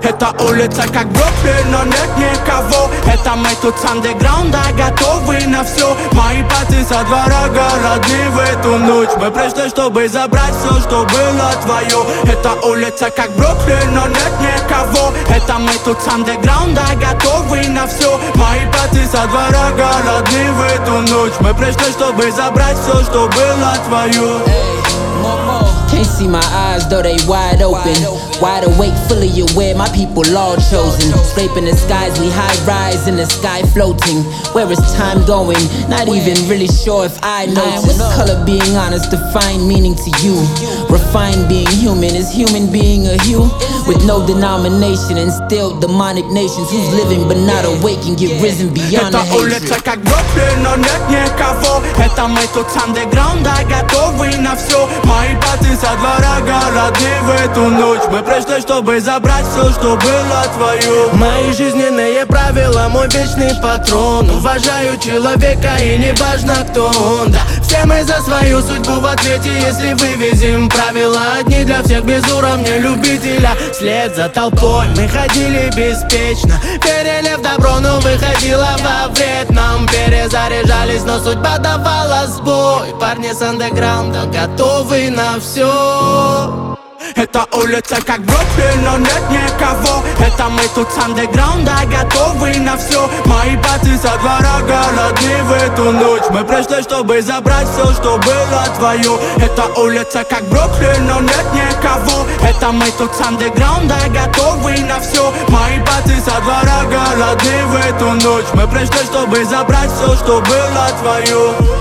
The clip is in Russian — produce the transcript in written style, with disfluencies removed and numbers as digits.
Это улица как Бруклин, но нет никого. Это мы тут с андеграунда, готовы на все. Мои пати со двора голодны в эту ночь. Мы пришли, чтобы забрать все, что было твое. Это улица как Бруклин, но нет никого. Это мы тут с андеграунда, готовы на все. Мои пати со двора голодны в эту ночь. Мы пришли, чтобы забрать все, что было твое. Can't see my eyes though they wide open. Wide awake, fully aware, my people all chosen. Scraping the skies, we high rise in the sky floating. Where is time going? Not even really sure if I notice. Color being honest, define meaning to you. Refined being human, is human being a hue? With no denomination and still demonic nations. Who's living but not awake and get risen beyond the hatred. Это улица как Бруклин, но нет никого. Это мы тут с андеграунда, готовы на все. Мои пати со двора голодны в эту ночь. Мы пришли, чтобы забрать все, что было твое. Мои жизненные правила, мой вечный патрон. Уважаю человека и не важно, кто он. Да, все мы за свою судьбу в ответе, если вывезем правила одни для всех без уровня любителя. Вслед за толпой мы ходили беспечно, верили в добро, но выходило во вред нам. Перезаряжались, но судьба давала сбой. Парни с андеграунда готовы на все. Это улица как Бруклин, но нет никого. Это мы тут с андеграунда, готовы на все. Мои пати со двора голодны в эту ночь. Мы пришли, чтобы забрать все, что было твое. Это улица как Бруклин, но нет никого. Это мы тут с андеграунда, готовы на все. Мои пати со двора голодны в эту ночь. Мы пришли, чтобы забрать все, что было твое.